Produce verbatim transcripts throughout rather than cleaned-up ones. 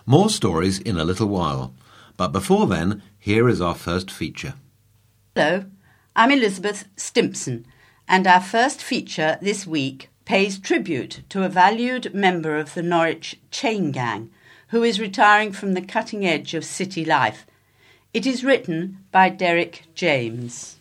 More stories in a little while. But before then, here is our first feature. Hello, I'm Elizabeth Stimpson, and our first feature this week pays tribute to a valued member of the Norwich chain gang who is retiring from the cutting edge of city life. It is written by Derek James.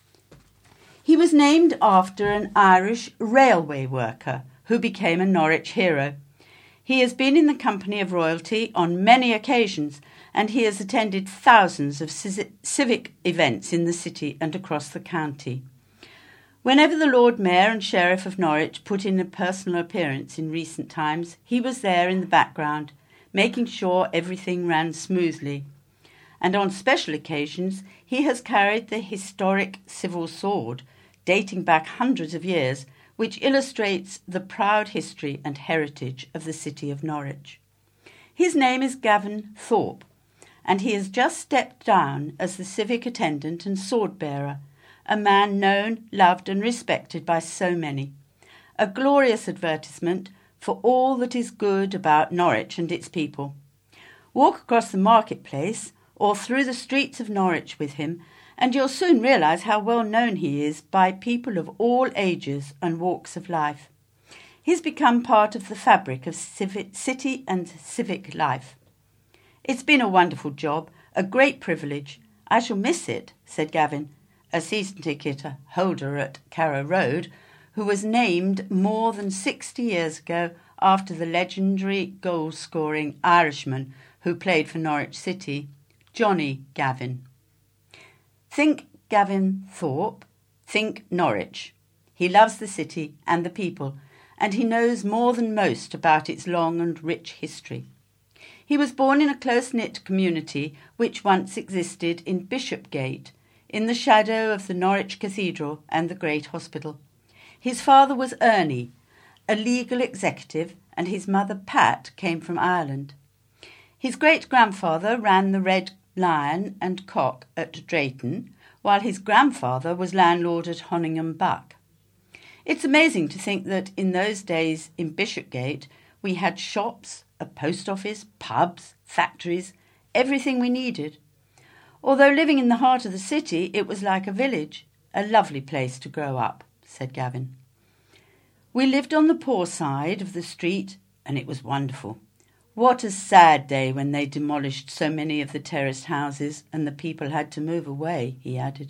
He was named after an Irish railway worker who became a Norwich hero. He has been in the company of royalty on many occasions, and he has attended thousands of civic events in the city and across the county. Whenever the Lord Mayor and Sheriff of Norwich put in a personal appearance in recent times, he was there in the background, making sure everything ran smoothly. And on special occasions, he has carried the historic civil sword, dating back hundreds of years, which illustrates the proud history and heritage of the city of Norwich. His name is Gavin Thorpe, and he has just stepped down as the civic attendant and sword bearer, a man known, loved and respected by so many. A glorious advertisement for all that is good about Norwich and its people. Walk across the marketplace or through the streets of Norwich with him, and you'll soon realise how well known he is by people of all ages and walks of life. He's become part of the fabric of civic, city and civic life. It's been a wonderful job, a great privilege. I shall miss it, said Gavin, a season ticket holder at Carrow Road, who was named more than sixty years ago after the legendary goal-scoring Irishman who played for Norwich City, Johnny Gavin. Think Gavin Thorpe, think Norwich. He loves the city and the people, and he knows more than most about its long and rich history. He was born in a close-knit community which once existed in Bishopgate, in the shadow of the Norwich Cathedral and the Great Hospital. His father was Ernie, a legal executive, and his mother Pat came from Ireland. His great-grandfather ran the Red Lion and Cock at Drayton, while his grandfather was landlord at Honningham Buck. It's amazing to think that in those days in Bishopgate we had shops, a post office, pubs, factories, everything we needed. Although living in the heart of the city, it was like a village, a lovely place to grow up, said Gavin. We lived on the poor side of the street, and it was wonderful. What a sad day when they demolished so many of the terraced houses and the people had to move away, he added.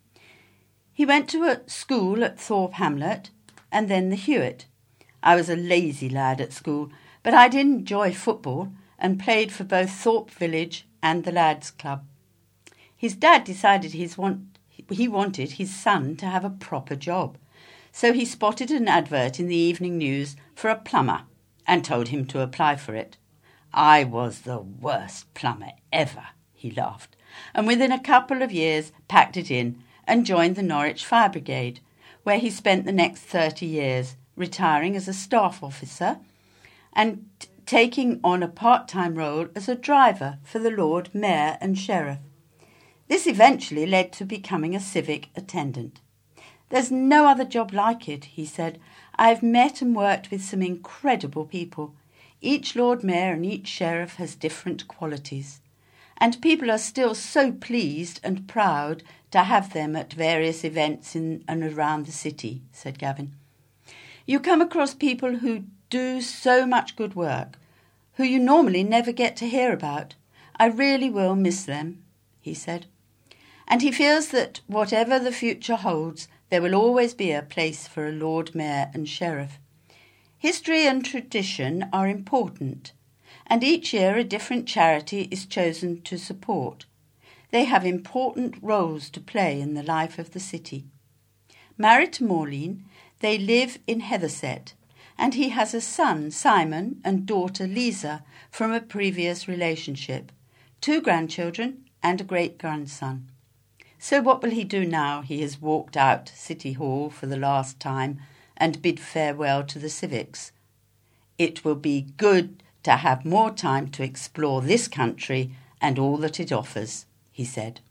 He went to a school at Thorpe Hamlet and then the Hewitt. I was a lazy lad at school, but I did enjoy football and played for both Thorpe Village and the Lads Club. His dad decided he's want, he wanted his son to have a proper job, so he spotted an advert in the evening news for a plumber and told him to apply for it. I was the worst plumber ever, he laughed, and within a couple of years packed it in and joined the Norwich Fire Brigade, where he spent the next thirty years, retiring as a staff officer and t- taking on a part-time role as a driver for the Lord Mayor and Sheriff. This eventually led to becoming a civic attendant. There's no other job like it, he said. I've met and worked with some incredible people. Each Lord Mayor and each Sheriff has different qualities, and people are still so pleased and proud to have them at various events in and around the city, said Gavin. You come across people who do so much good work, who you normally never get to hear about. I really will miss them, he said. And he feels that whatever the future holds, there will always be a place for a Lord Mayor and Sheriff. History and tradition are important, and each year a different charity is chosen to support. They have important roles to play in the life of the city. Married to Maureen, they live in Heatherset, and he has a son, Simon, and daughter, Lisa, from a previous relationship, two grandchildren and a great-grandson. So what will he do now he has walked out City Hall for the last time and bid farewell to the civics? It will be good to have more time to explore this country and all that it offers, he said.